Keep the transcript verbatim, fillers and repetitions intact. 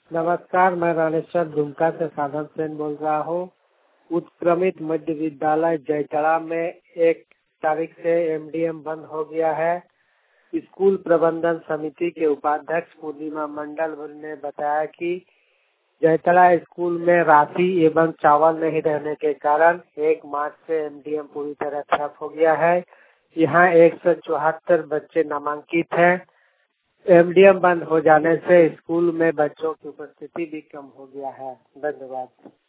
नमस्कार, मैं रामेश्वर दुमका से साधन सेन बोल रहा हूँ। उत्क्रमित मध्य विद्यालय जयतड़ा में एक तारीख से एमडीएम बंद हो गया है। स्कूल प्रबंधन समिति के उपाध्यक्ष पूर्णिमा मंडल ने बताया कि जयतड़ा स्कूल में राशि एवं चावल नहीं रहने के कारण एक मार्च से एमडीएम पूरी तरह ठप हो गया है। यहाँ एक सौ चौहत्तर बच्चे नामांकित हैं। एमडीएम बंद हो जाने से स्कूल में बच्चों की उपस्थिति भी कम हो गया है। धन्यवाद।